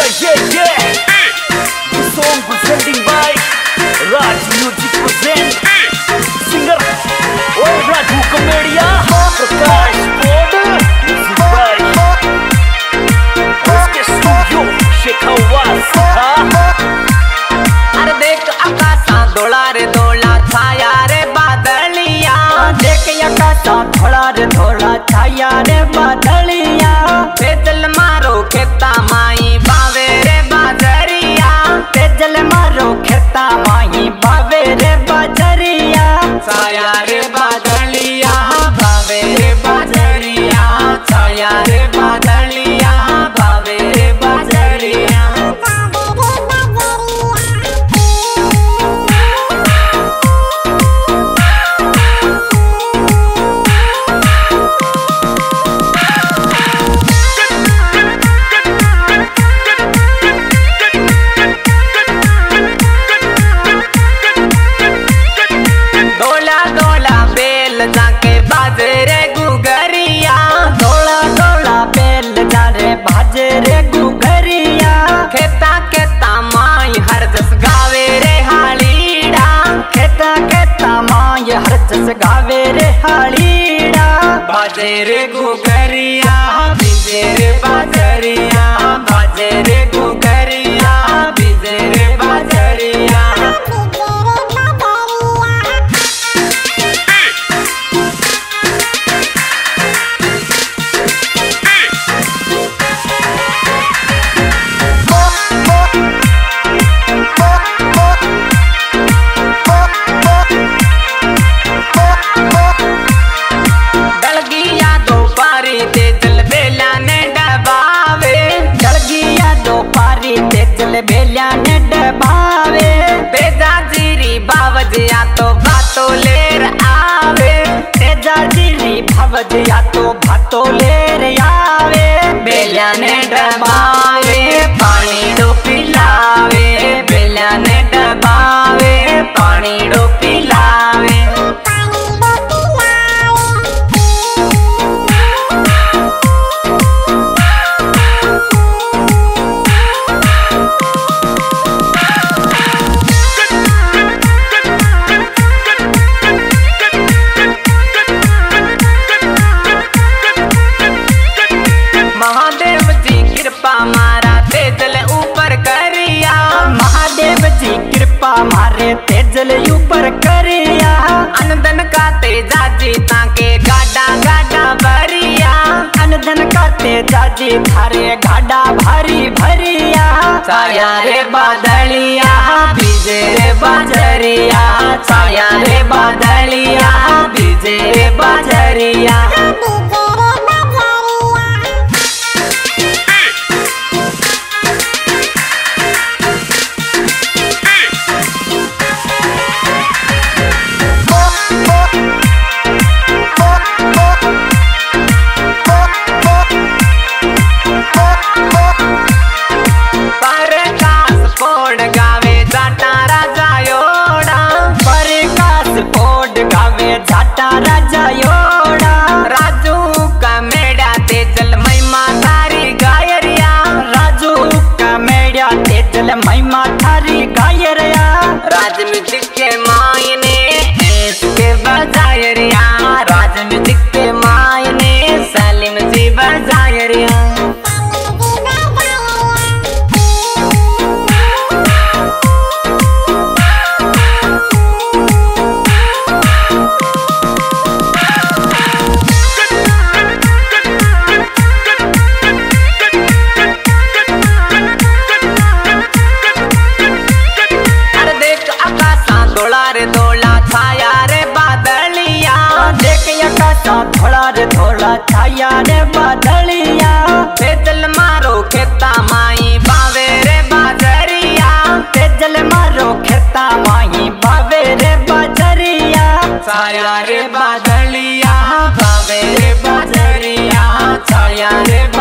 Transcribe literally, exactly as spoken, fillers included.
yeah, yeah. This song presenting by Raj Music present singer Oi Raju Kamedia Prakash Pod music by उसके studio शेखावास। अरे देख आकाशा धोला रे धोला छाया रे बादलिया, देख आकाशा धोला रे धोला छाया रे बादलिया, तेजल मारो खेता माई बावे रे बाजरिया, तेजल मारो खेता माई बावे रे बाजरिया, छाया रे बादलिया बावे रे बाजरिया, छाया रे बादलिया बावे रे बाजरिया। जाके बाजे रे गुगरिया, धोला धोला बेल जा रे बाजे रे गुगरिया, खेता खेता माई हर जस गावे रे हालीड़ा, खेता खेता माई हर जस गावे रे हालीड़ा, बाजे रे गुगरिया बीजे रे बाजरिया, बाजे रे गुगरिया बीजे रे बाजरिया। बेलिया ने डबावे तेजा जीरी बावजिया तो भातो लेर आवे, तेजा जीरी बावजिया तो भातो लेर आवे, बेलिया ने डबावे पानी डो पिलावे, बेलिया ने डबावे पानी डो पिलावे। महादेव जी कृपा मारा तेजल ऊपर करिया, महादेव जी कृपा मारे तेजल ऊपर करिया, अनदन का तेजा जी ताके गाडा गाडा भरिया, अनदन का तेजा जी थारे गाडा भारी भरिया, छाया रे बादलिया बीजे रे बाजरिया, छाया रे बादलिया बीजे रे बाजरिया। जाटा राजा योड़ा राजू का मेड़ा तेजल महिमा थारी गायरिया, राजू का मेड़ा तेजल महिमा थारी गायरिया, राज म्यूजिक के मायने इसके बजायरिया, राज म्यूजिक के मायने सलीम जी बजायरिया। धोला रे धोला छाया रे बादलिया, तेजल मारो खेता माई बावे रे बाजरिया, तेजल मारो खेता माई बावे रे बाजरिया, छाया रे बादलिया बावे रे बाजरिया, छाया रे